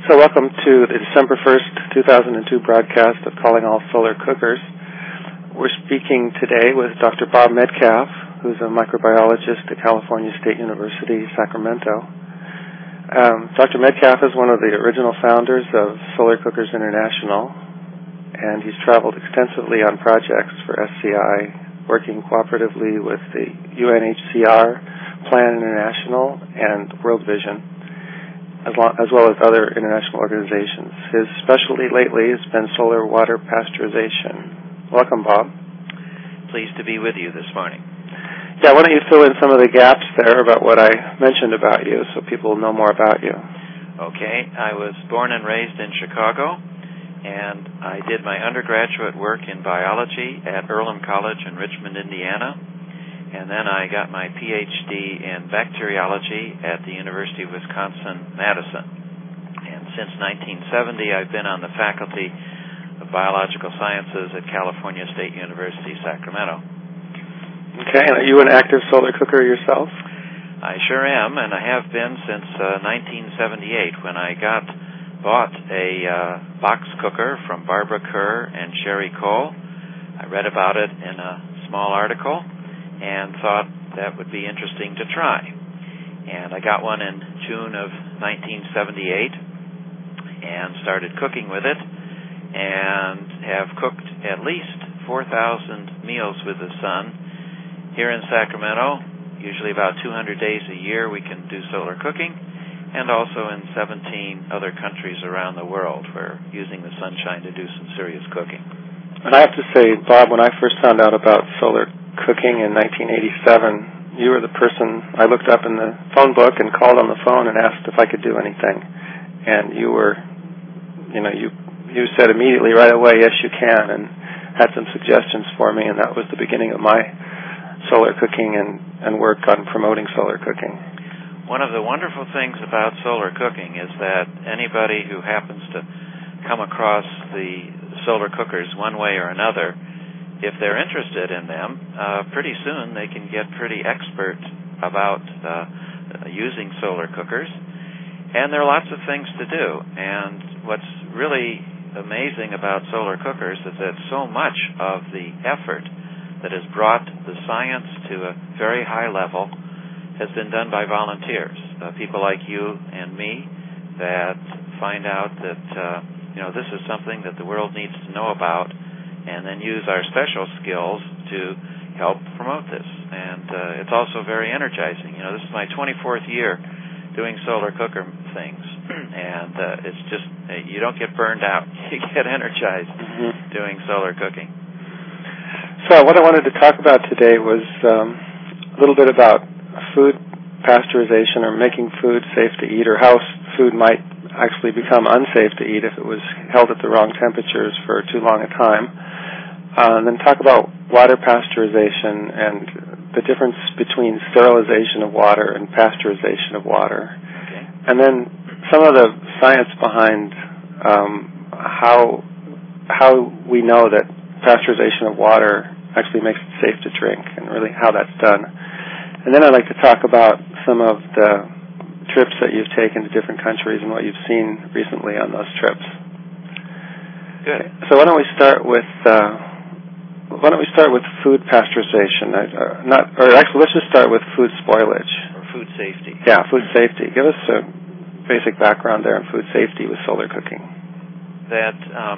So welcome to the December 1st, 2002 broadcast of Calling All Solar Cookers. We're speaking today with Dr. Bob Metcalf, who's a microbiologist at California State University, Sacramento. Dr. Metcalf is one of the original founders of Solar Cookers International, and he's traveled extensively on projects for SCI, working cooperatively with the UNHCR, Plan International, and World Vision, as well as other international organizations. His specialty lately has been solar water pasteurization. Welcome, Bob. Pleased to be with you this morning. Yeah, why don't you fill in some of the gaps there about what I mentioned about you so people know more about you. Okay, I was born and raised in Chicago, and I did my undergraduate work in biology at Earlham College in Richmond, Indiana. And then I got my PhD in bacteriology at the University of Wisconsin-Madison. And since 1970, I've been on the faculty of biological sciences at California State University, Sacramento. Okay, and are you an active solar cooker yourself? I sure am, and I have been since 1978 when I bought a box cooker from Barbara Kerr and Sherry Cole. I read about it in a small article and thought that would be interesting to try. And I got one in June of 1978 and started cooking with it and have cooked at least 4,000 meals with the sun. Here in Sacramento, usually about 200 days a year we can do solar cooking, and also in 17 other countries around the world we're using the sunshine to do some serious cooking. And I have to say, Bob, when I first found out about solar cooking in 1987, you were the person I looked up in the phone book and called on the phone and asked if I could do anything. And you said immediately right away, yes, you can, and had some suggestions for me, and that was the beginning of my solar cooking and work on promoting solar cooking. One of the wonderful things about solar cooking is that anybody who happens to come across the solar cookers one way or another, if they're interested in them, pretty soon they can get pretty expert about using solar cookers. And there are lots of things to do. And what's really amazing about solar cookers is that so much of the effort that has brought the science to a very high level has been done by volunteers, people like you and me that find out that this is something that the world needs to know about, and then use our special skills to help promote this. And it's also very energizing. This is my 24th year doing solar cooker things, and it's just, you don't get burned out. You get energized doing solar cooking. So what I wanted to talk about today was a little bit about food pasteurization, or making food safe to eat, or how food might actually become unsafe to eat if it was held at the wrong temperatures for too long a time. And then talk about water pasteurization and the difference between sterilization of water and pasteurization of water. Okay. And then some of the science behind how we know that pasteurization of water actually makes it safe to drink, and really how that's done. And then I'd like to talk about some of the trips that you've taken to different countries and what you've seen recently on those trips. Good. So why don't we start with food pasteurization? Let's just start with food spoilage. Or food safety. Yeah, food safety. Give us a basic background there on food safety with solar cooking. That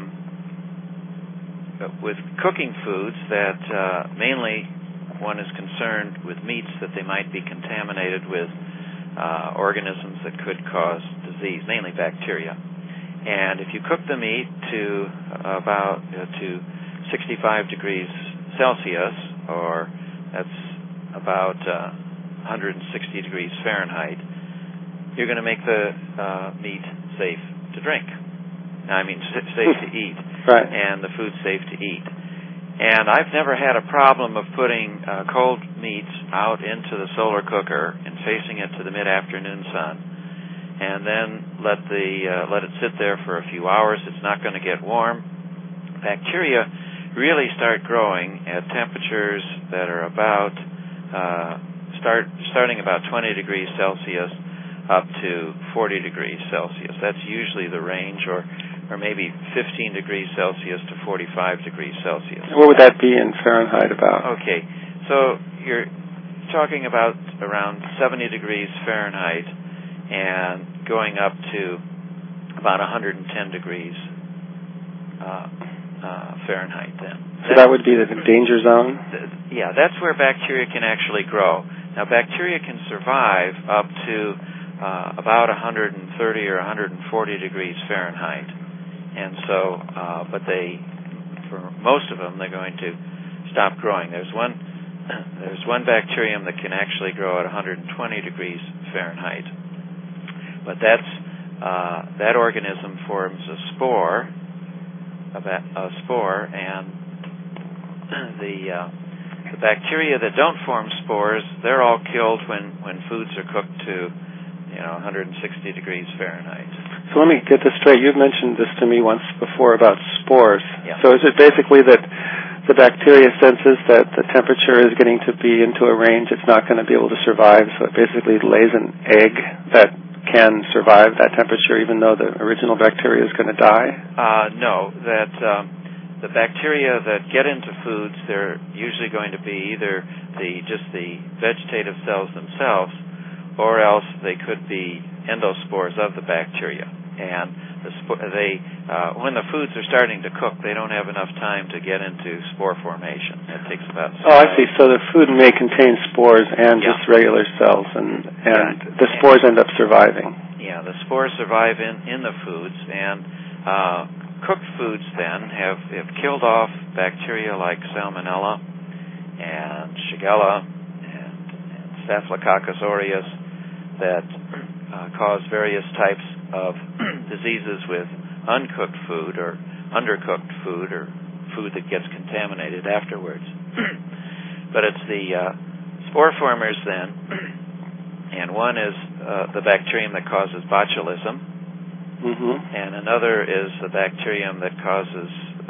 with cooking foods, that mainly one is concerned with meats that they might be contaminated with organisms that could cause disease, mainly bacteria. And if you cook the meat to about to 65 degrees Celsius, or that's about 160 degrees Fahrenheit, you're going to make the meat safe to drink. Safe to eat. Right. And the food safe to eat. And I've never had a problem of putting cold meats out into the solar cooker and facing it to the mid-afternoon sun, and then let it sit there for a few hours. It's not going to get warm. Bacteria really start growing at temperatures that are about starting about 20 degrees Celsius up to 40 degrees Celsius. That's usually the range, or maybe 15 degrees Celsius to 45 degrees Celsius. What would that be in Fahrenheit about? Okay, so you're talking about around 70 degrees Fahrenheit and going up to about 110 degrees Fahrenheit then. So that would be the danger zone? Yeah, that's where bacteria can actually grow. Now, bacteria can survive up to about 130 or 140 degrees Fahrenheit. And so, but for most of them, they're going to stop growing. There's one bacterium that can actually grow at 120 degrees Fahrenheit. But that organism forms a spore, and the bacteria that don't form spores, they're all killed when foods are cooked to 160 degrees Fahrenheit. So let me get this straight. You've mentioned this to me once before about spores. Yeah. So is it basically that the bacteria senses that the temperature is getting to be into a range it's not going to be able to survive, so it basically lays an egg that can survive that temperature even though the original bacteria is going to die? No, that the bacteria that get into foods, they're usually going to be either just the vegetative cells themselves, or else they could be endospores of the bacteria. And when the foods are starting to cook, they don't have enough time to get into spore formation. It takes about... Oh, I see. So the food may contain spores and just regular cells, and the spores end up surviving. Yeah, the spores survive in the foods, and cooked foods then have killed off bacteria like Salmonella and Shigella and Staphylococcus aureus that cause various types of diseases with uncooked food or undercooked food or food that gets contaminated afterwards. But it's the spore formers then, and one is the bacterium that causes botulism, and another is the bacterium that causes,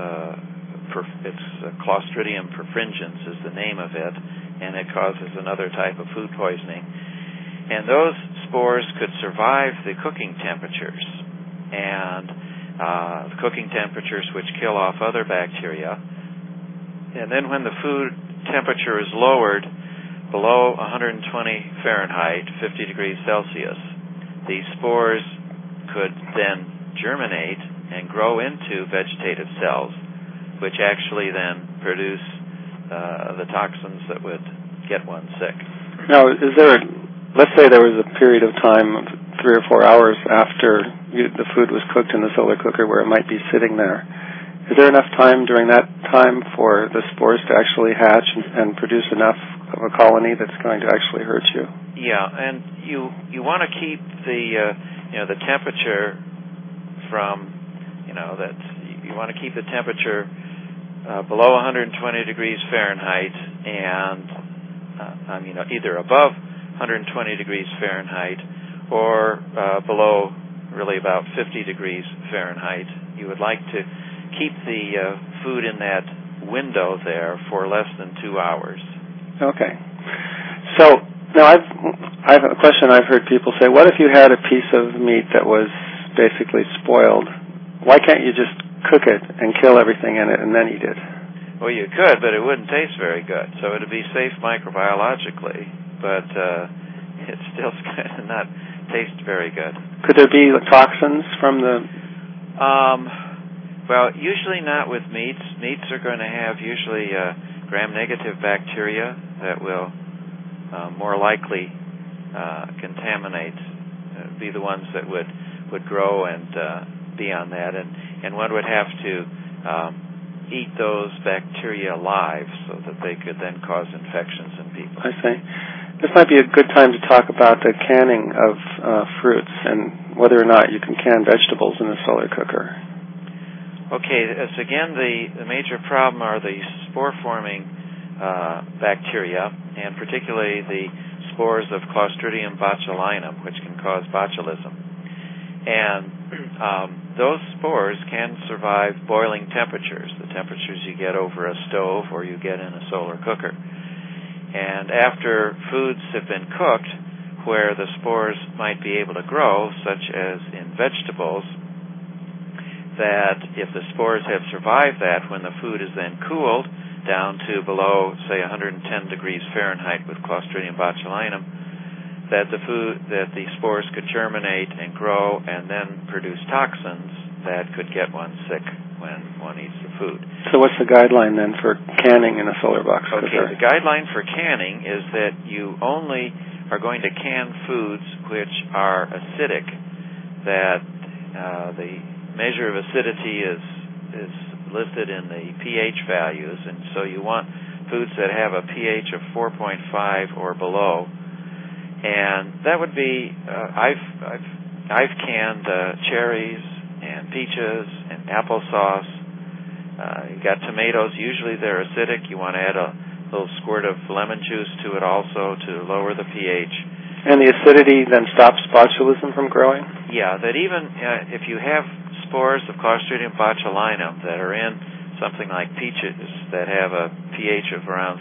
it's Clostridium perfringens is the name of it, and it causes another type of food poisoning. And those spores could survive the cooking temperatures, and the cooking temperatures which kill off other bacteria. And then when the food temperature is lowered below 120 Fahrenheit, 50 degrees Celsius, these spores could then germinate and grow into vegetative cells, which actually then produce the toxins that would get one sick. Now, let's say there was a period of time, 3 or 4 hours after the food was cooked in the solar cooker where it might be sitting there. Is there enough time during that time for the spores to actually hatch and produce enough of a colony that's going to actually hurt you? Yeah, and you want to keep the temperature from that you want to keep the temperature below 120 degrees Fahrenheit and either above 120 degrees Fahrenheit or below really about 50 degrees Fahrenheit. You would like to keep the food in that window there for less than 2 hours. Okay. So now I have a question I've heard people say, what if you had a piece of meat that was basically spoiled? Why can't you just cook it and kill everything in it and then eat it? Well, you could, but it wouldn't taste very good. So it would be safe microbiologically, but it still kind of not taste very good. Could there be toxins from the... Well, usually not with meats. Meats are going to have usually gram-negative bacteria that will more likely contaminate, be the ones that would grow and be on that. And one would have to eat those bacteria alive so that they could then cause infections in people. I see. This might be a good time to talk about the canning of fruits and whether or not you can can vegetables in a solar cooker. Okay, so again, the major problem are the spore-forming bacteria, and particularly the spores of Clostridium botulinum, which can cause botulism. And those spores can survive boiling temperatures, the temperatures you get over a stove or you get in a solar cooker. And after foods have been cooked, where the spores might be able to grow, such as in vegetables, that if the spores have survived that, when the food is then cooled down to below, say, 110 degrees Fahrenheit with Clostridium botulinum, that the spores could germinate and grow and then produce toxins that could get one sick when one eats the food. So what's the guideline then for canning in a solar box cooker? Okay, the guideline for canning is that you only are going to can foods which are acidic, that the measure of acidity is listed in the pH values, and so you want foods that have a pH of 4.5 or below. And that would be I've canned cherries and peaches and applesauce. You've got tomatoes. Usually they're acidic. You want to add a little squirt of lemon juice to it also to lower the pH. And the acidity then stops botulism from growing? Yeah, that even if you have spores of Clostridium botulinum that are in something like peaches that have a pH of around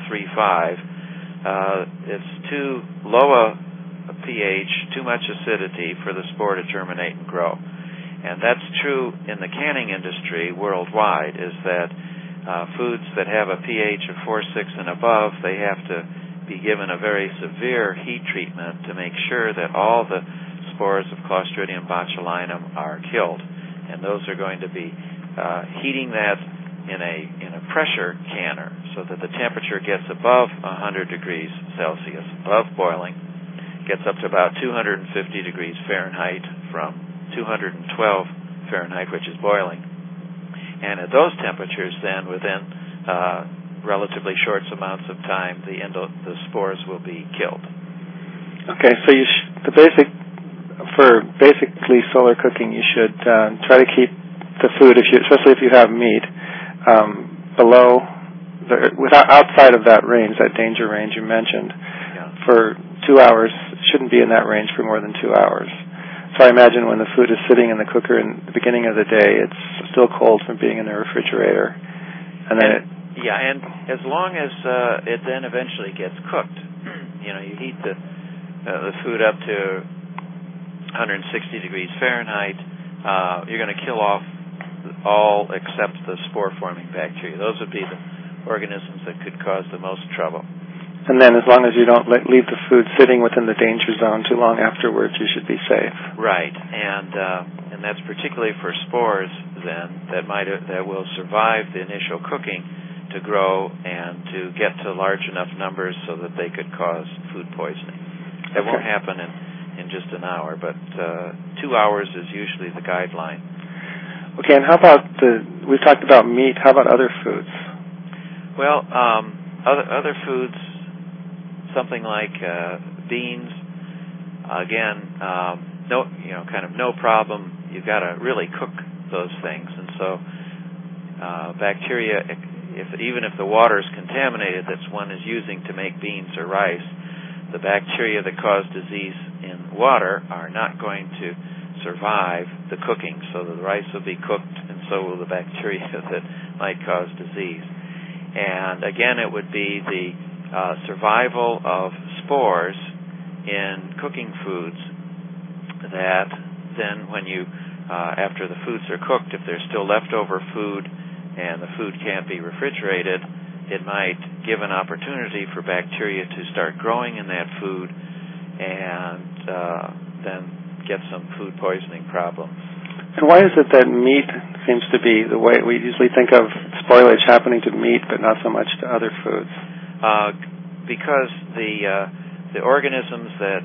3.5, it's too low a pH, too much acidity for the spore to germinate and grow. And that's true in the canning industry worldwide, is that foods that have a pH of 4.6 and above, they have to be given a very severe heat treatment to make sure that all the spores of Clostridium botulinum are killed. And those are going to be heating that in a pressure canner so that the temperature gets above 100 degrees Celsius, above boiling, gets up to about 250 degrees Fahrenheit from 212 Fahrenheit, which is boiling. And at those temperatures, then, within relatively short amounts of time, the spores will be killed. Okay, so for basically solar cooking, you should try to keep the food, especially if you have meat, outside of that range, that danger range you mentioned, for 2 hours. Shouldn't be in that range for more than 2 hours. So I imagine when the food is sitting in the cooker in the beginning of the day, it's still cold from being in the refrigerator, and then and as long as it then eventually gets cooked, you heat the food up to 160 degrees Fahrenheit, you're going to kill off all except the spore-forming bacteria. Those would be the organisms that could cause the most trouble. And then as long as you don't leave the food sitting within the danger zone too long afterwards, you should be safe. Right, and that's particularly for spores then that will survive the initial cooking to grow and to get to large enough numbers so that they could cause food poisoning. That won't happen in just an hour, but 2 hours is usually the guideline. Okay, and how about we've talked about meat, how about other foods? Well, other foods, something like beans, again, no problem. You've got to really cook those things, and so bacteria, even if the water is contaminated that one is using to make beans or rice, the bacteria that cause disease in water are not going to survive the cooking, so the rice will be cooked, and so will the bacteria that might cause disease. And again, it would be the survival of spores in cooking foods that then when you, after the foods are cooked, if there's still leftover food and the food can't be refrigerated, it might give an opportunity for bacteria to start growing in that food and then get some food poisoning problems. And why is it that meat seems to be the way we usually think of spoilage happening to meat but not so much to other foods? Because the organisms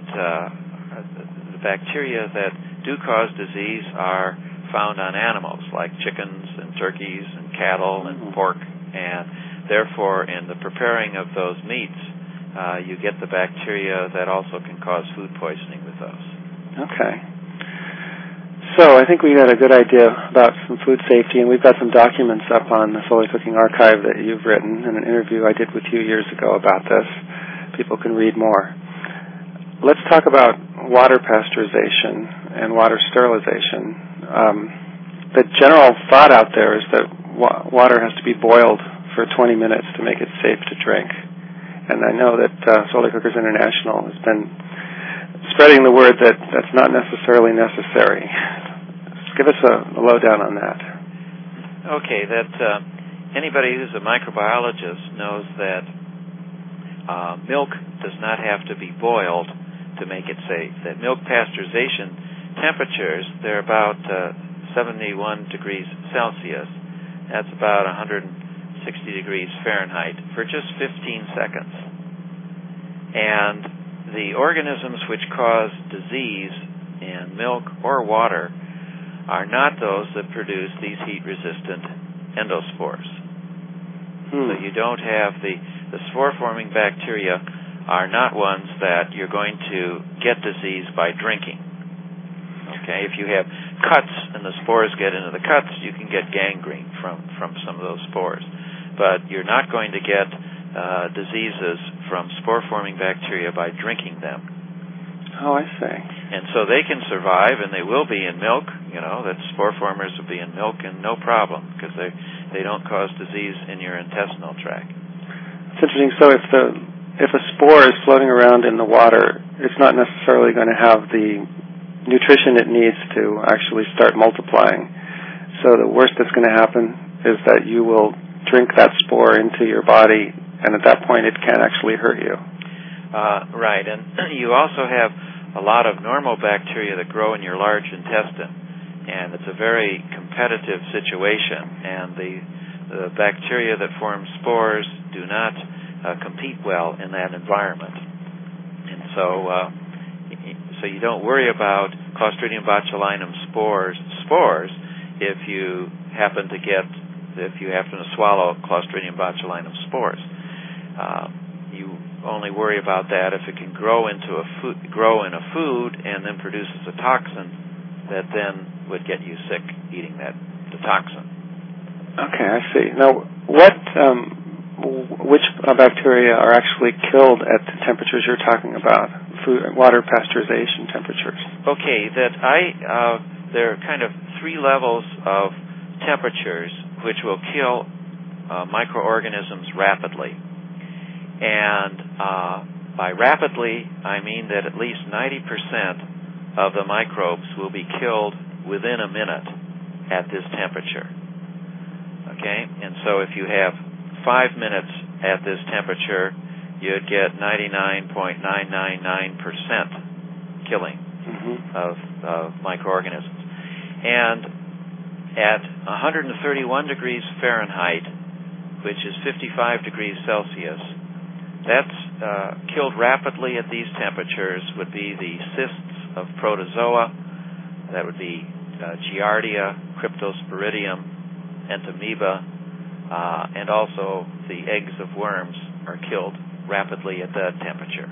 the bacteria that do cause disease are found on animals like chickens and turkeys and cattle and pork, and therefore in the preparing of those meats you get the bacteria that also can cause food poisoning with those. Okay. So I think we got a good idea about some food safety, and we've got some documents up on the Solar Cooking Archive that you've written in an interview I did with you years ago about this. People can read more. Let's talk about water pasteurization and water sterilization. The general thought out there is that water has to be boiled for 20 minutes to make it safe to drink. And I know that Solar Cookers International has been spreading the word that that's not necessarily necessary. Give us a lowdown on that. Okay, that anybody who's a microbiologist knows that milk does not have to be boiled to make it safe. That milk pasteurization temperatures, they're about 71 degrees Celsius. That's about 160 degrees Fahrenheit for just 15 seconds. And the organisms which cause disease in milk or water are not those that produce these heat-resistant endospores. So you don't have the spore-forming bacteria are not ones that you're going to get disease by drinking. Okay, if you have cuts and the spores get into the cuts, you can get gangrene from some of those spores. But you're not going to get diseases from spore-forming bacteria by drinking them. Oh, I see. And so they can survive, and they will be in milk. You know, that spore formers will be in milk, and no problem, because they don't cause disease in your intestinal tract. It's interesting. So if a spore is floating around in the water, it's not necessarily going to have the nutrition it needs to actually start multiplying. So the worst that's going to happen is that you will drink that spore into your body, and at that point it can actually hurt you. Right, and you also have a lot of normal bacteria that grow in your large intestine, and it's a very competitive situation, and the bacteria that form spores do not compete well in that environment. And so you don't worry about Clostridium botulinum spores if you happen to swallow Clostridium botulinum spores. You only worry about that if it can grow in a food and then produces a toxin that then would get you sick eating the toxin. Okay, I see. Now, which bacteria are actually killed at the temperatures you're talking about? Water pasteurization temperatures. Okay, there are kind of three levels of temperatures which will kill microorganisms rapidly. And by rapidly, I mean that at least 90% of the microbes will be killed within a minute at this temperature. Okay? And so if you have 5 minutes at this temperature, you'd get 99.999% killing of microorganisms. And at 131 degrees Fahrenheit, which is 55 degrees Celsius, that's killed rapidly at these temperatures would be the cysts of protozoa. That would be Giardia, Cryptosporidium, Entamoeba, and also the eggs of worms are killed rapidly at that temperature.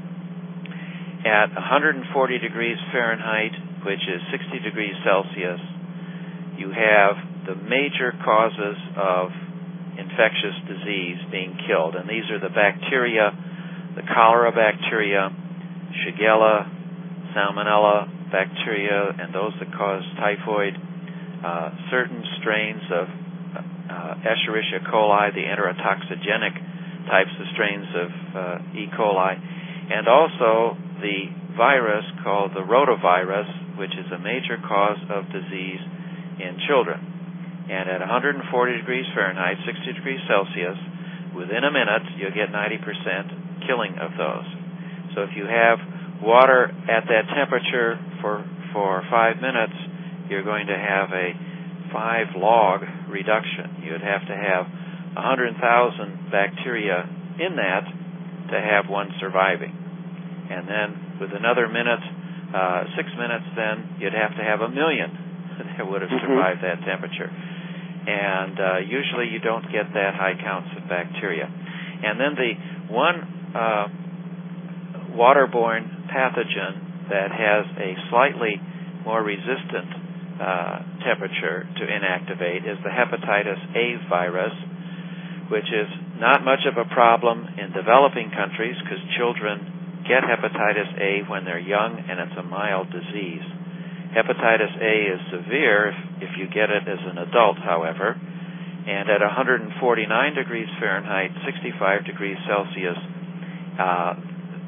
At 140 degrees Fahrenheit, which is 60 degrees Celsius, you have the major causes of infectious disease being killed, and these are the bacteria, the cholera bacteria, Shigella, Salmonella bacteria, and those that cause typhoid, certain strains of Escherichia coli, the enterotoxigenic types of strains of E. coli, and also the virus called the rotavirus, which is a major cause of disease in children. And at 140 degrees Fahrenheit, 60 degrees Celsius, within a minute, you'll get 90% killing of those. So if you have water at that temperature for 5 minutes, you're going to have a 5 log reduction. You'd have to have 100,000 bacteria in that to have one surviving. And then with another minute, 6 minutes, then you'd have to have 1 million that would have survived that temperature. And usually you don't get that high counts of bacteria. And then the one waterborne pathogen that has a slightly more resistant temperature to inactivate is the hepatitis A virus, which is not much of a problem in developing countries because children get hepatitis A when they're young and it's a mild disease. Hepatitis A is severe if you get it as an adult, however, and at 149 degrees Fahrenheit, 65 degrees Celsius,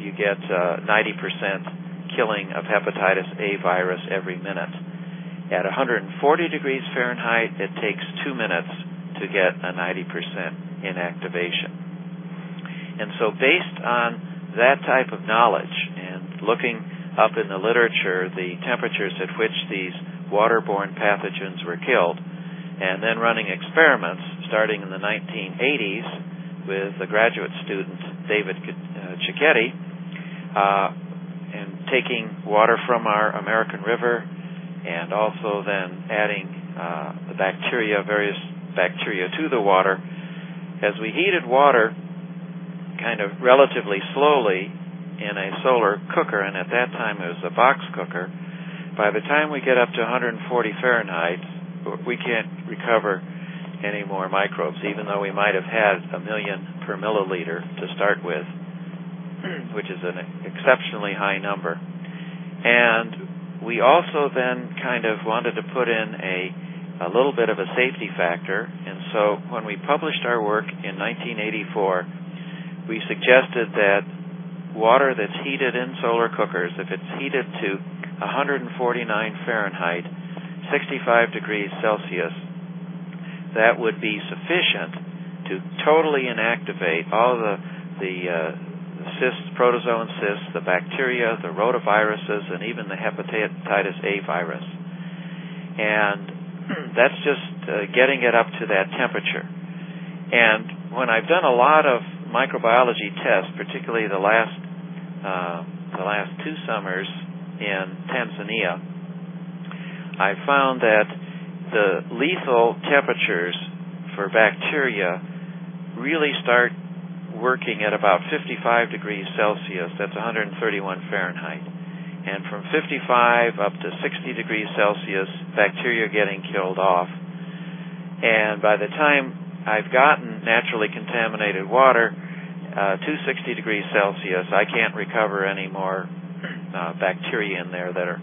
you get 90% killing of hepatitis A virus every minute. At 140 degrees Fahrenheit, it takes 2 minutes to get a 90% inactivation. And so based on that type of knowledge and looking up in the literature the temperatures at which these waterborne pathogens were killed, and then running experiments starting in the 1980s with a graduate student, David Cicchetti, and taking water from our American River and also then adding the various bacteria to the water. As we heated water kind of relatively slowly in a solar cooker, and at that time it was a box cooker, by the time we get up to 140 Fahrenheit, we can't recover any more microbes, even though we might have had 1 million per milliliter to start with, which is an exceptionally high number. And we also then kind of wanted to put in a little bit of a safety factor, and so when we published our work in 1984, we suggested that water that's heated in solar cookers, if it's heated to 149 Fahrenheit, 65 degrees Celsius, that would be sufficient to totally inactivate all the cysts, protozoan cysts, the bacteria, the rotaviruses, and even the hepatitis A virus. And that's just getting it up to that temperature. And when I've done a lot of microbiology tests, particularly the last 2 summers in Tanzania, I found that the lethal temperatures for bacteria really start working at about 55 degrees Celsius. That's 131 Fahrenheit. And from 55 up to 60 degrees Celsius, bacteria getting killed off. And by the time I've gotten naturally contaminated water to 60 degrees Celsius, I can't recover any more bacteria in there that are,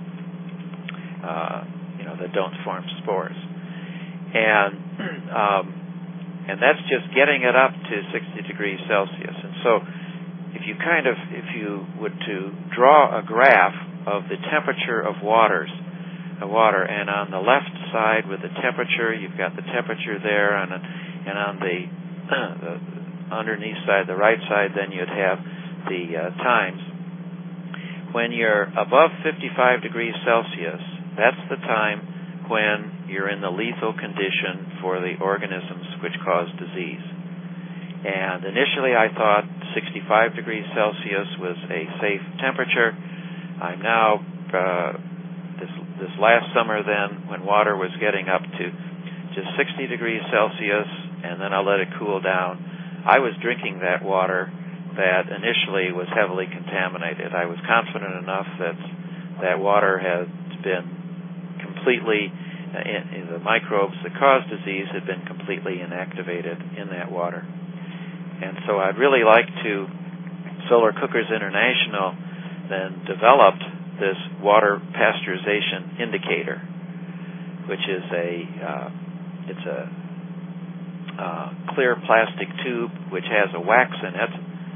that don't form spores. And that's just getting it up to 60 degrees Celsius. And so if you would to draw a graph of the temperature of water, and on the left side with the temperature, you've got the temperature there, and on the underneath side, the right side, then you'd have the times. When you're above 55 degrees Celsius, that's the time when you're in the lethal condition for the organisms which cause disease. And initially I thought 65 degrees Celsius was a safe temperature. I'm now, this last summer then, when water was getting up to just 60 degrees Celsius, and then I let it cool down, I was drinking that water that initially was heavily contaminated. I was confident enough that that water had been completely, the microbes that cause disease had been completely inactivated in that water. And so I'd really like to, Solar Cookers International then developed this water pasteurization indicator, which is it's a clear plastic tube which has a wax in it,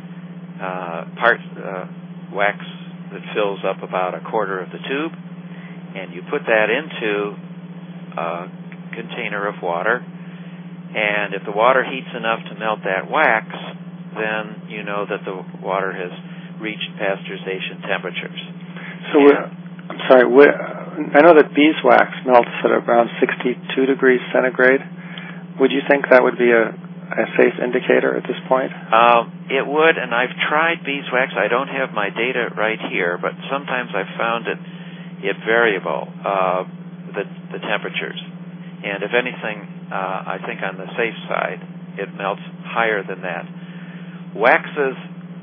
wax that fills up about a quarter of the tube, and you put that into a container of water, and if the water heats enough to melt that wax, then you know that the water has reached pasteurization temperatures. So I'm sorry, I know that beeswax melts at around 62 degrees centigrade. Would you think that would be a safe indicator at this point? It would, and I've tried beeswax. I don't have my data right here, but sometimes I've found it variable, the temperatures. And if anything, I think on the safe side, it melts higher than that. Waxes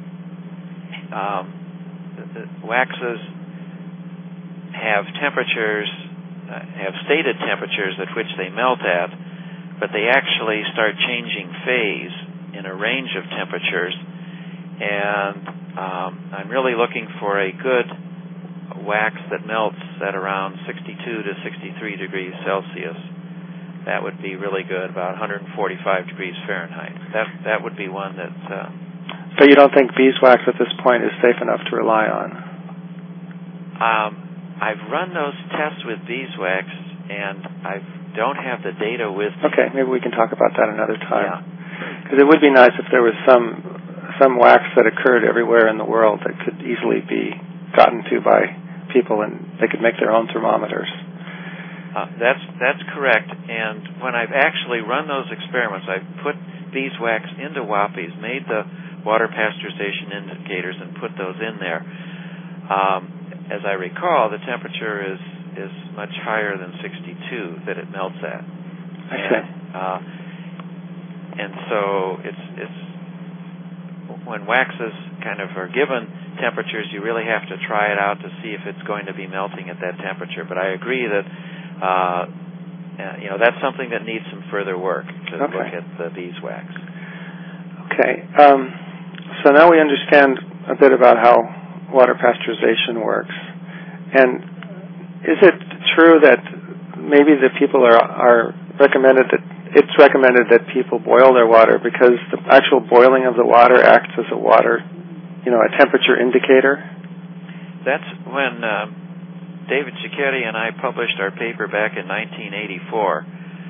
have temperatures, have stated temperatures at which they melt at, but they actually start changing phase in a range of temperatures. And I'm really looking for a good wax that melts at around 62 to 63 degrees Celsius. That would be really good, about 145 degrees Fahrenheit. That would be one that... But you don't think beeswax at this point is safe enough to rely on? I've run those tests with beeswax, and I don't have the data with me. Okay, maybe we can talk about that another time. Yeah. Because it would be nice if there was some wax that occurred everywhere in the world that could easily be gotten to by people, and they could make their own thermometers. That's correct. And when I've actually run those experiments, I've put beeswax into wappies, made the water pasteurization indicators, and put those in there. As I recall, the temperature is much higher than 62 that it melts at. Okay. And so it's when waxes kind of are given temperatures, you really have to try it out to see if it's going to be melting at that temperature. But I agree that that's something that needs some further work to look at the beeswax. Okay. So now we understand a bit about how water pasteurization works. And is it true that maybe the people are recommended that people boil their water because the actual boiling of the water acts as a temperature indicator? That's when David Cicchetti and I published our paper back in 1984.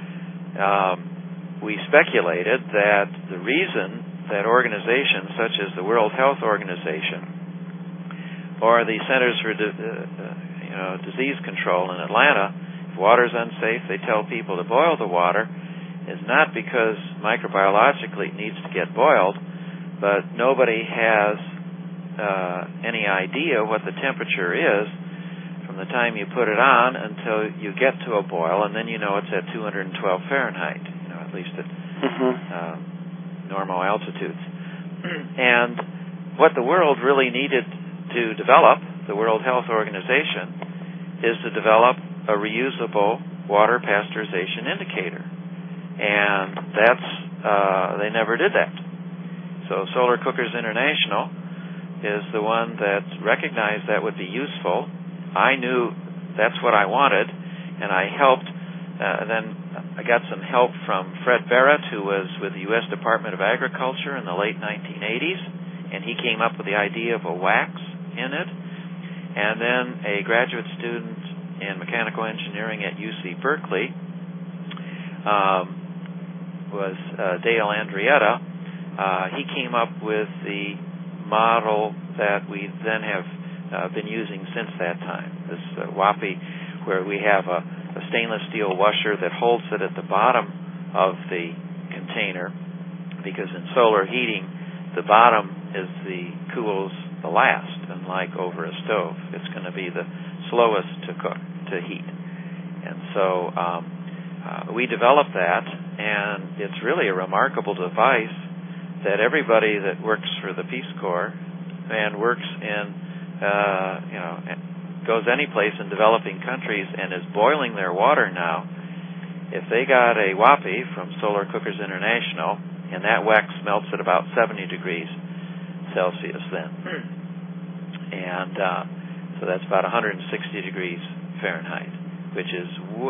We speculated that the reason that organizations such as the World Health Organization or the Centers for Disease Control in Atlanta, if water is unsafe, they tell people to boil the water, is not because microbiologically it needs to get boiled, but nobody has any idea what the temperature is from the time you put it on until you get to a boil, and then you know it's at 212 Fahrenheit, at least at normal altitudes. And what the world really needed to develop, the World Health Organization, is to develop a reusable water pasteurization indicator. And they never did that. So Solar Cookers International is the one that recognized that would be useful. I knew that's what I wanted, and I helped. Then I got some help from Fred Barrett, who was with the U.S. Department of Agriculture in the late 1980s, and he came up with the idea of a wax in it. And then a graduate student in mechanical engineering at UC Berkeley was Dale Andrietta. He came up with the model that we then have been using since that time. This WAPI, where we have a stainless steel washer that holds it at the bottom of the container, because in solar heating, the bottom is cools the last, unlike over a stove. It's going to be the slowest to heat. And so we developed that, and it's really a remarkable device that everybody that works for the Peace Corps and works in, goes any place in developing countries and is boiling their water now. If they got a WAPI from Solar Cookers International, and that wax melts at about 70 degrees Celsius then. And so that's about 160 degrees Fahrenheit, which is,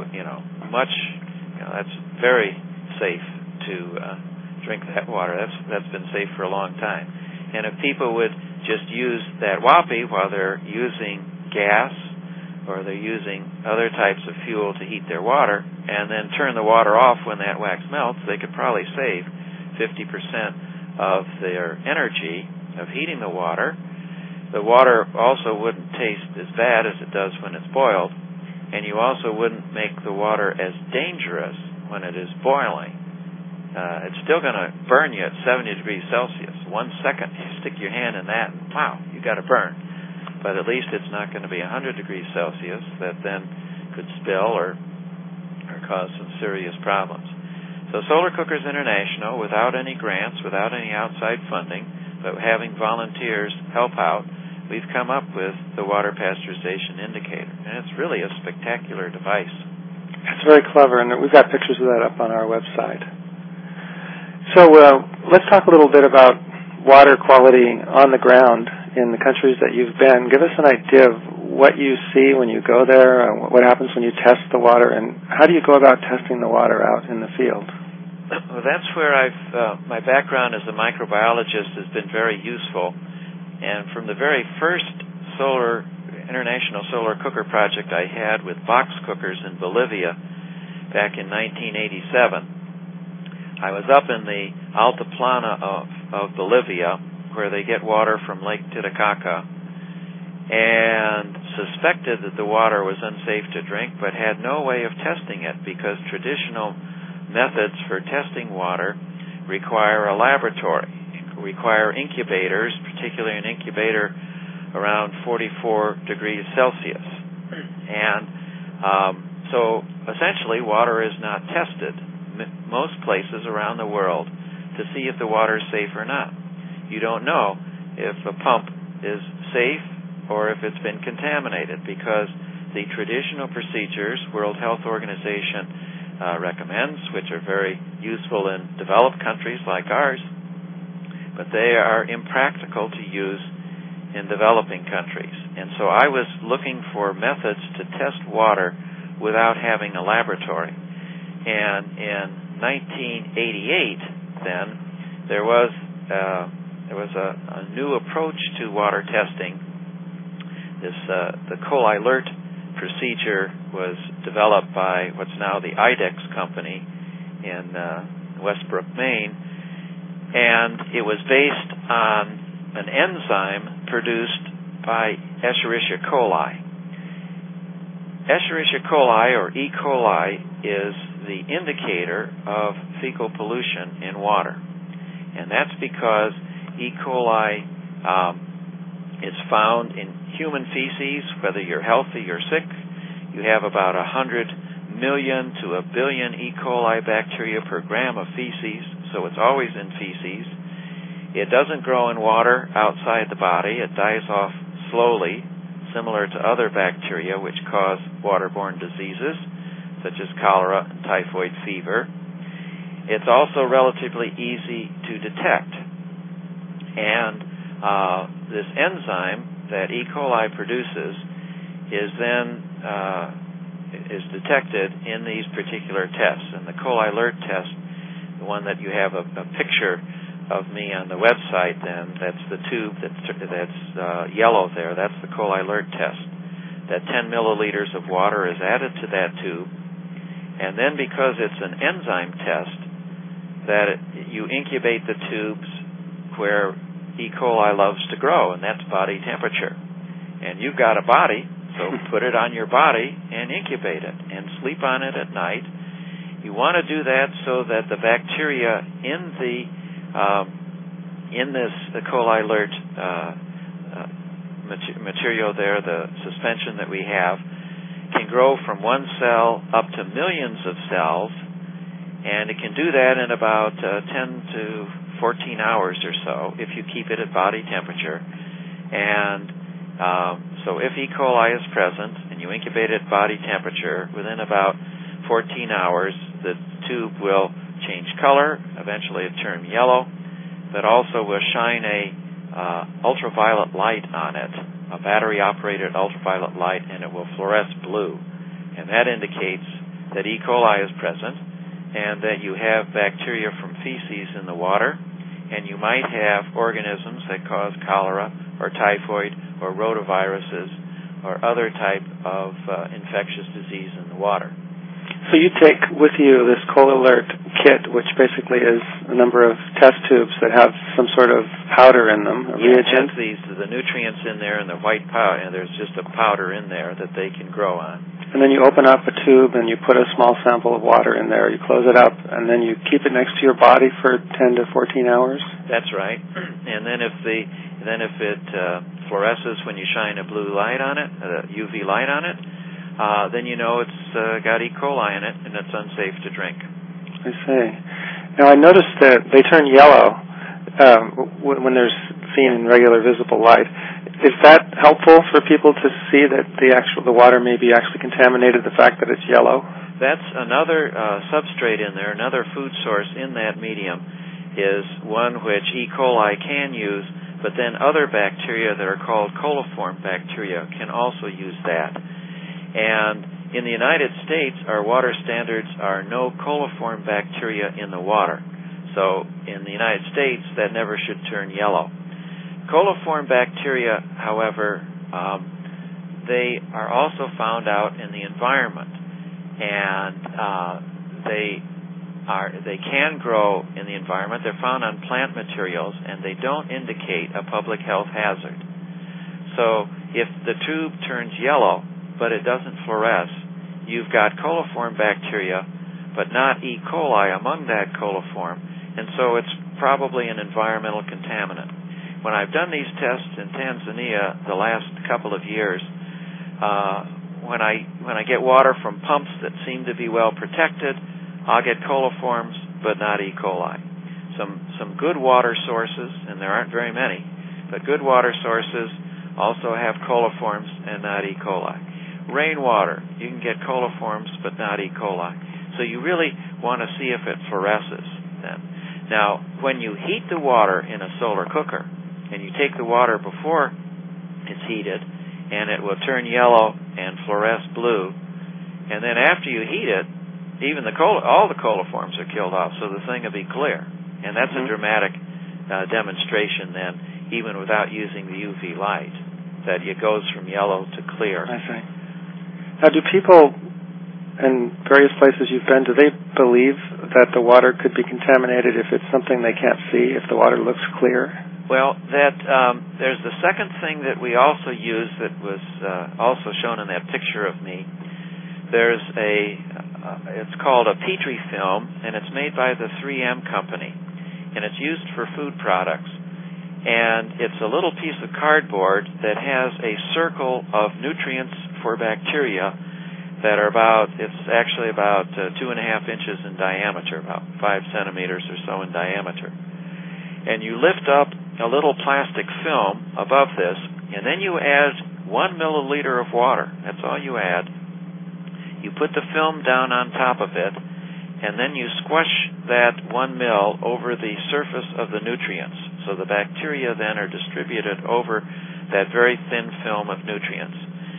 that's very safe to drink that water. That's been safe for a long time. And if people would just use that WAPI while they're using gas or they're using other types of fuel to heat their water, and then turn the water off when that wax melts, they could probably save 50% of their energy of heating the water. The water also wouldn't taste as bad as it does when it's boiled, and you also wouldn't make the water as dangerous when it is boiling. It's still going to burn you at 70 degrees Celsius. 1 second, you stick your hand in that, and wow, you got a burn. But at least it's not going to be 100 degrees Celsius that then could spill or cause some serious problems. So Solar Cookers International, without any grants, without any outside funding, but having volunteers help out, we've come up with the water pasteurization indicator. And it's really a spectacular device. It's very clever, and we've got pictures of that up on our website. So let's talk a little bit about water quality on the ground in the countries that you've been. Give us an idea of what you see when you go there, what happens when you test the water, and how do you go about testing the water out in the field? Well, that's where my background as a microbiologist has been very useful. And from the very first international solar cooker project I had with box cookers in Bolivia back in 1987, I was up in the Altiplano of Bolivia, where they get water from Lake Titicaca, and suspected that the water was unsafe to drink, but had no way of testing it because traditional methods for testing water require a laboratory, require incubators, particularly an incubator around 44 degrees Celsius. And so essentially water is not tested most places around the world to see if the water is safe or not. You don't know if a pump is safe or if it's been contaminated because the traditional procedures World Health Organization recommends, which are very useful in developed countries like ours, but they are impractical to use in developing countries. And so I was looking for methods to test water without having a laboratory. And in 1988, then, there was a new approach to water testing. The CoLILERT procedure was developed by what's now the IDEX company in Westbrook, Maine, and it was based on an enzyme produced by Escherichia coli. Escherichia coli, or E. coli, is the indicator of fecal pollution in water. And that's because E. coli is found in human feces, whether you're healthy or sick. You have about 100 million to a billion E. coli bacteria per gram of feces, so it's always in feces. It doesn't grow in water outside the body. It dies off slowly, similar to other bacteria which cause waterborne diseases, such as cholera and typhoid fever. It's also relatively easy to detect. And this enzyme that E. coli produces is then is detected in these particular tests. And the CoLILERT test, the one that you have a picture of me on the website, then that's the tube that's yellow there. That's the CoLILERT test. That 10 milliliters of water is added to that tube, and then because it's an enzyme test, you incubate the tubes where E. coli loves to grow, and that's body temperature. And you've got a body, so put it on your body and incubate it, and sleep on it at night. You want to do that so that the bacteria in this CoLILERT material there, the suspension that we have, can grow from one cell up to millions of cells, and it can do that in about 10 to 14 hours or so if you keep it at body temperature. And so if E. coli is present and you incubate it at body temperature, within about 14 hours the tube will change color, eventually it turn yellow, but also will shine a ultraviolet light on it, a battery-operated ultraviolet light, and it will fluoresce blue. And that indicates that E. coli is present and that you have bacteria from feces in the water, and you might have organisms that cause cholera or typhoid or rotaviruses or other type of infectious disease in the water. So you take with you this CoLILERT kit, which basically is a number of test tubes that have some sort of powder in them, a reagent? It has the nutrients in there and the white powder, and there's just a powder in there that they can grow on. And then you open up a tube and you put a small sample of water in there, you close it up, and then you keep it next to your body for 10 to 14 hours? That's right. And then if it fluoresces when you shine a blue light on it, UV light on it, then you know it's got E. coli in it and it's unsafe to drink. I see. Now I noticed that they turn yellow when they're seen in regular visible light. Is that helpful for people to see that the water may be actually contaminated, the fact that it's yellow? That's another substrate in there, another food source in that medium is one which E. coli can use, but then other bacteria that are called coliform bacteria can also use that. And In the United States, our water standards are no coliform bacteria in the water. So in the United States, that never should turn yellow. Coliform bacteria, however, they are also found out in the environment, and they can grow in the environment. They're found on plant materials, and they don't indicate a public health hazard. So if the tube turns yellow, but it doesn't fluoresce, you've got coliform bacteria, but not E. coli among that coliform, and so it's probably an environmental contaminant. When I've done these tests in Tanzania the last couple of years, when I get water from pumps that seem to be well protected, I'll get coliforms, but not E. coli. Some good water sources, and there aren't very many, but good water sources also have coliforms and not E. coli. Rainwater, you can get coliforms, but not E. coli. So you really want to see if it fluoresces then. Now, when you heat the water in a solar cooker, and you take the water before it's heated, and it will turn yellow and fluoresce blue, and then after you heat it, even all the coliforms are killed off, so the thing will be clear. And that's a dramatic demonstration then, even without using the UV light, that it goes from yellow to clear. I see. Now, do people in various places you've been, do they believe that the water could be contaminated if it's something they can't see, if the water looks clear? Well, there's the second thing that we also use that was also shown in that picture of me. There's it's called a Petri film, and it's made by the 3M company, and it's used for food products. And it's a little piece of cardboard that has a circle of nutrients for bacteria that are it's actually about 2.5 inches in diameter, about 5 centimeters or so in diameter. And you lift up a little plastic film above this, and then you add 1 milliliter of water. That's all you add. You put the film down on top of it, and then you squash that 1 mil over the surface of the nutrients. So the bacteria then are distributed over that very thin film of nutrients.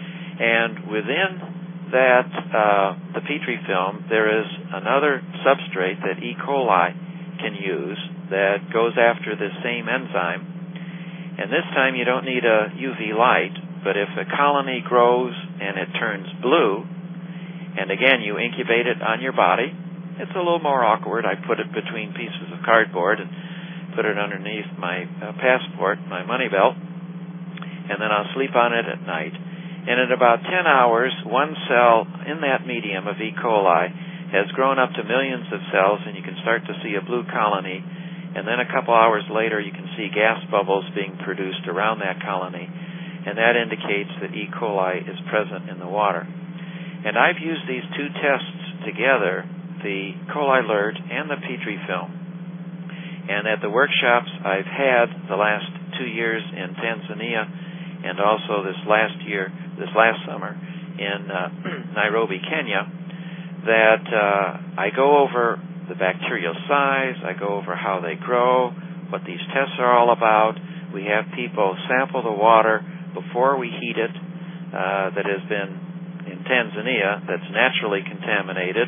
And within that, the Petri film, there is another substrate that E. coli can use that goes after the same enzyme. And this time you don't need a UV light, but if a colony grows and it turns blue, and again you incubate it on your body, it's a little more awkward. I put it between pieces of cardboard and put it underneath my passport, my money belt, and then I'll sleep on it at night. And in about 10 hours, one cell in that medium of E. coli has grown up to millions of cells, and you can start to see a blue colony. And then a couple hours later, you can see gas bubbles being produced around that colony, and that indicates that E. coli is present in the water. And I've used these two tests together, the Coli Alert and the Petri film. And at the workshops I've had the last 2 years in Tanzania, and also this last summer in Nairobi, Kenya, that I go over the bacterial size, I go over how they grow, what these tests are all about. We have people sample the water before we heat it that has been in Tanzania that's naturally contaminated,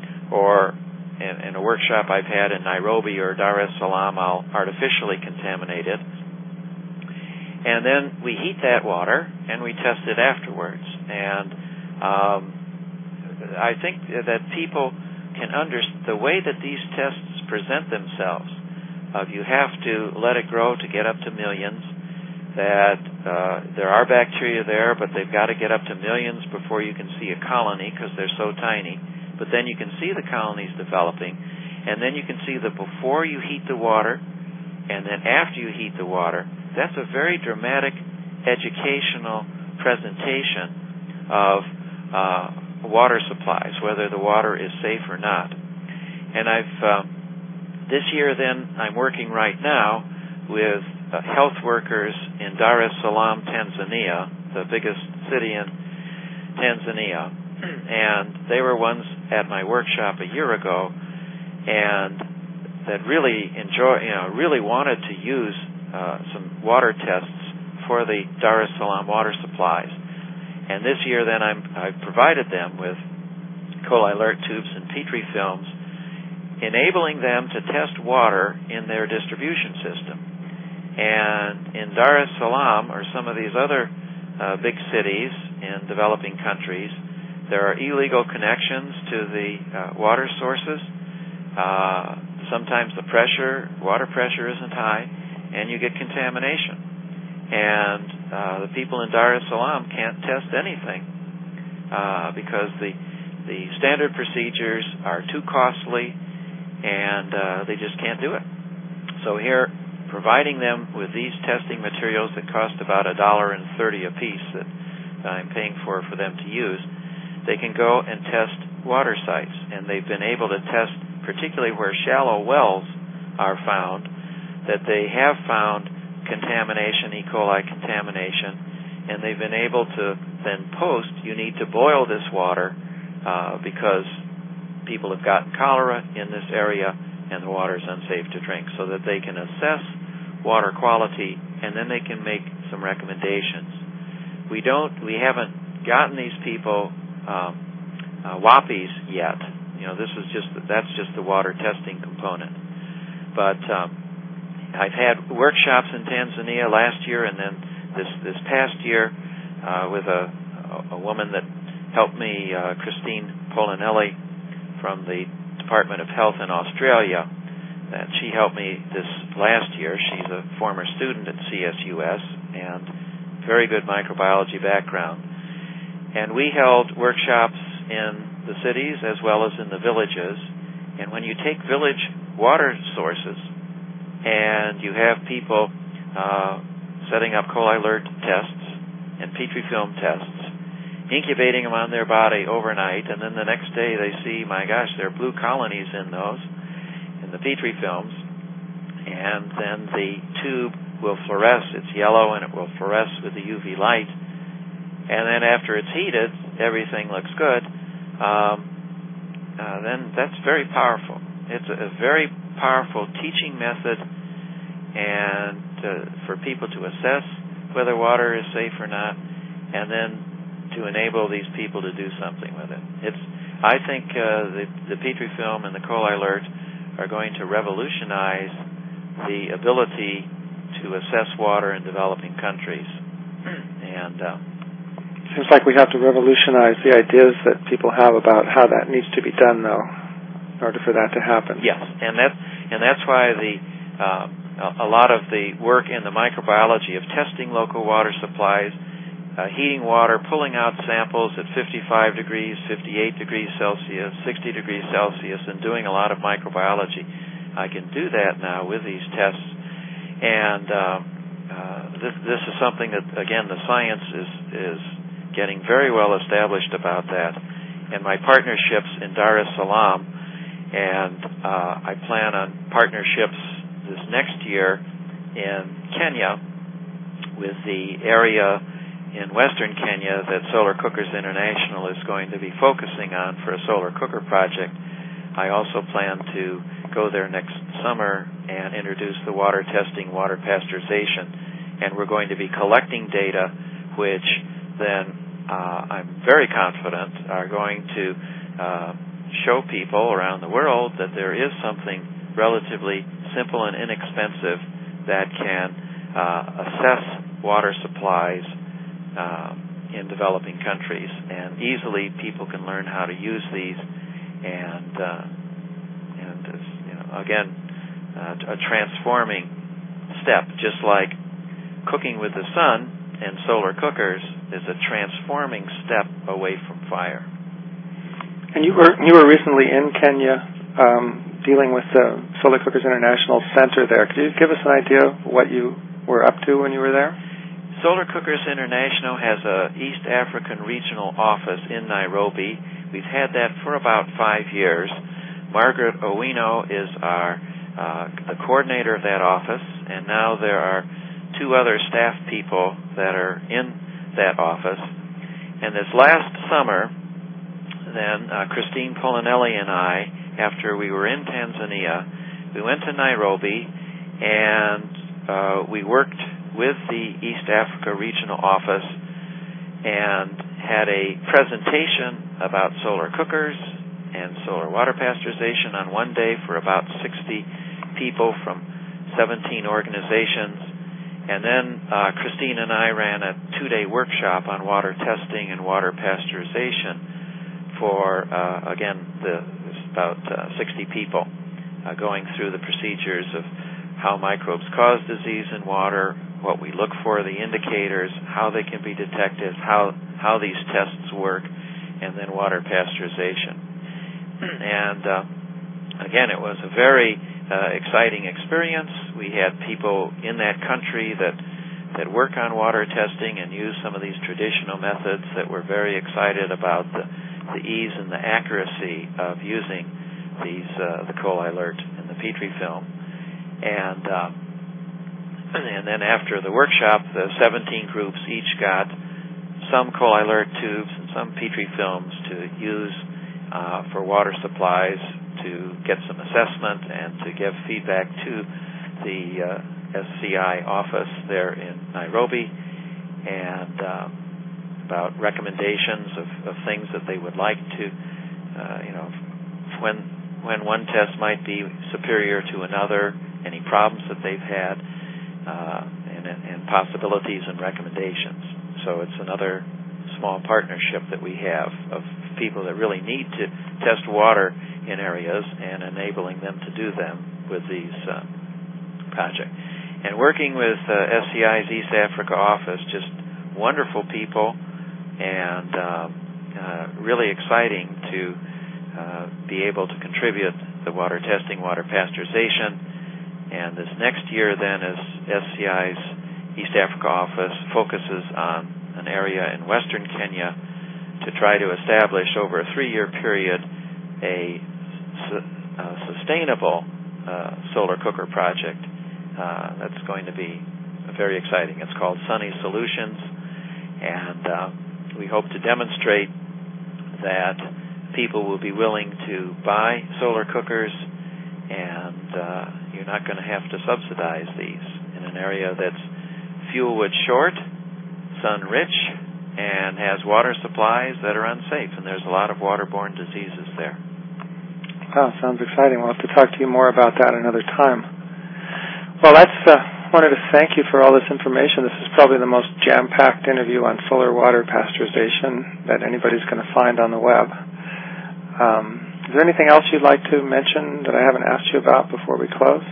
or in a workshop I've had in Nairobi or Dar es Salaam, I'll artificially contaminate it. And then we heat that water and we test it afterwards. And I think that people can understand the way that these tests present themselves. You have to let it grow to get up to millions, that there are bacteria there, but they've got to get up to millions before you can see a colony because they're so tiny. But then you can see the colonies developing, and then you can see the before you heat the water and then after you heat the water. That's a very dramatic educational presentation of water supplies, whether the water is safe or not. And this year then, I'm working right now with health workers in Dar es Salaam, Tanzania, the biggest city in Tanzania. And they were ones at my workshop a year ago, and that really wanted to use some water tests for the Dar es Salaam water supplies. And this year then I've provided them with coli alert tubes and Petri films, enabling them to test water in their distribution system. And in Dar es Salaam or some of these other big cities in developing countries, there are illegal connections to the water sources. Sometimes the water pressure isn't high, and you get contamination. And the people in Dar es Salaam can't test anything because the standard procedures are too costly, and they just can't do it. So here, providing them with these testing materials that cost about $1.30 a piece that I'm paying for them to use, they can go and test water sites. And they've been able to test, particularly where shallow wells are found, that they have found contamination, E. coli contamination, and they've been able to then post, you need to boil this water because people have gotten cholera in this area and the water is unsafe to drink, so that they can assess water quality and then they can make some recommendations. We haven't gotten these people WAPIs yet. That's just the water testing component. But I've had workshops in Tanzania last year, and then this past year with a woman that helped me, Christine Polinelli from the Department of Health in Australia. And she helped me this last year. She's a former student at CSUS and very good microbiology background. And we held workshops in the cities as well as in the villages. And when you take village water sources and you have people setting up coli alert tests and Petri film tests, incubating them on their body overnight, and then the next day they see, my gosh, there are blue colonies in those, in the Petri films, and then the tube will fluoresce. It's yellow and it will fluoresce with the UV light. And then after it's heated, everything looks good. Then that's very powerful. It's a very powerful teaching method, and for people to assess whether water is safe or not, and then to enable these people to do something with it. I think the Petri film and the coli alert are going to revolutionize the ability to assess water in developing countries. And seems like we have to revolutionize the ideas that people have about how that needs to be done, though, in order for that to happen. Yes, and that's why a lot of the work in the microbiology of testing local water supplies, heating water, pulling out samples at 55 degrees, 58 degrees Celsius, 60 degrees Celsius, and doing a lot of microbiology. I can do that now with these tests. And this is something that, again, the science is getting very well established about that. And my partnerships in Dar es Salaam, and I plan on partnerships this next year in Kenya with the area in western Kenya that Solar Cookers International is going to be focusing on for a solar cooker project. I also plan to go there next summer and introduce the water testing, water pasteurization, and we're going to be collecting data which then I'm very confident are going to show people around the world that there is something relatively simple and inexpensive that can assess water supplies in developing countries, and easily people can learn how to use these, and again, a transforming step, just like cooking with the sun and solar cookers is a transforming step away from fire. And you were recently in Kenya dealing with the Solar Cookers International Center there. Could you give us an idea of what you were up to when you were there? Solar Cookers International has a East African regional office in Nairobi. We've had that for about 5 years. Margaret Owino is the coordinator of that office, and now there are 2 other staff people that are in that office. And this last summer, then Christine Polinelli and I, after we were in Tanzania, we went to Nairobi, and we worked with the East Africa Regional Office and had a presentation about solar cookers and solar water pasteurization on one day for about 60 people from 17 organizations. And then Christine and I ran a 2-day workshop on water testing and water pasteurization for, about 60 people, going through the procedures of how microbes cause disease in water, what we look for, the indicators, how they can be detected, how these tests work, and then water pasteurization. And again, it was a very exciting experience. We had people in that country that work on water testing and use some of these traditional methods that were very excited about the ease and the accuracy of using these the coli alert in the Petri film. And then after the workshop, the 17 groups each got some coli alert tubes and some Petri films to use for water supplies, to get some assessment and to give feedback to the SCI office there in Nairobi, and about recommendations of things that they would like to, when one test might be superior to another, any problems that they've had, and possibilities and recommendations. So it's another small partnership that we have of people that really need to test water in areas and enabling them to do them with these projects. And working with SCI's East Africa office, just wonderful people, and really exciting to be able to contribute the water testing, water pasteurization. And this next year then, as SCI's East Africa office focuses on an area in western Kenya to try to establish over a 3-year period a sustainable solar cooker project. That's going to be very exciting. It's called Sunny Solutions, and we hope to demonstrate that people will be willing to buy solar cookers, and you're not going to have to subsidize these in an area that's fuel wood short, sun rich, and has water supplies that are unsafe, and there's a lot of waterborne diseases there. Wow, sounds exciting. We'll have to talk to you more about that another time. Well, wanted to thank you for all this information. This is probably the most jam-packed interview on solar water pasteurization that anybody's going to find on the web. Is there anything else you'd like to mention that I haven't asked you about before we close?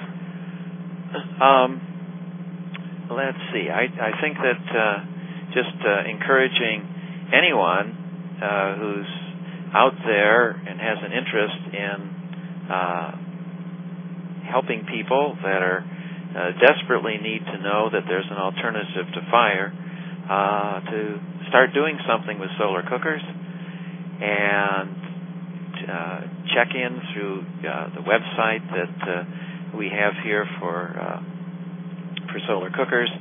Let's see. I think that just encouraging anyone who's out there and has an interest in helping people that are desperately need to know that there's an alternative to fire, to start doing something with solar cookers, and check in through the website that we have here for solar cookers,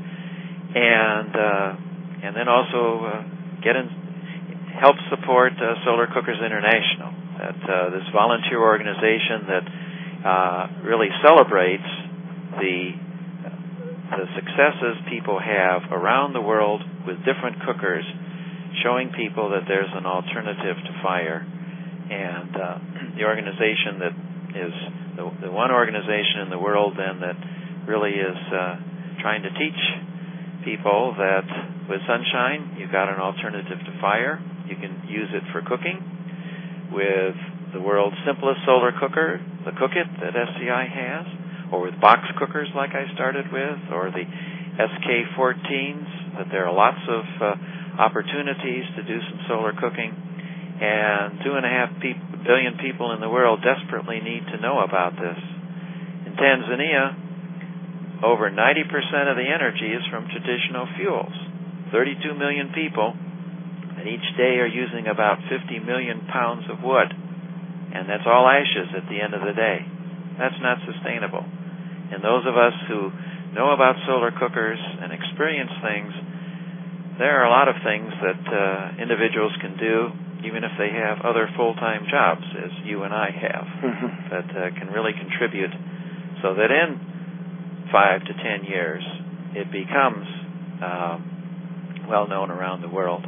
and then also get in, help support Solar Cookers International, this volunteer organization that really celebrates the successes people have around the world with different cookers, showing people that there's an alternative to fire. And the organization that is the one organization in the world then that really is trying to teach people that with sunshine you've got an alternative to fire. You can use it for cooking. With the world's simplest solar cooker, the Cookit that SCI has, or with box cookers like I started with, or the SK14s, that there are lots of opportunities to do some solar cooking. And 2.5 billion people in the world desperately need to know about this. In Tanzania, over 90% of the energy is from traditional fuels. 32 million people, and each day are using about 50 million pounds of wood. And that's all ashes at the end of the day. That's not sustainable. And those of us who know about solar cookers and experience things, there are a lot of things that individuals can do, even if they have other full-time jobs, as you and I have, that can really contribute so that in 5 to 10 years it becomes well known around the world.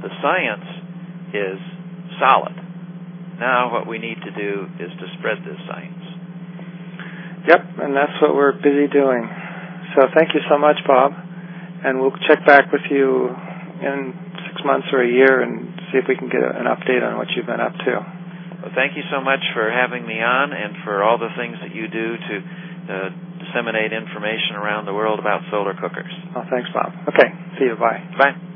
the science is solid. Now what we need to do is to spread this science. Yep, and that's what we're busy doing. So thank you so much, Bob, and we'll check back with you in 6 months or a year and see if we can get an update on what you've been up to. Well, thank you so much for having me on and for all the things that you do to disseminate information around the world about solar cookers. Oh, thanks, Bob. Okay, see you. Bye. Bye.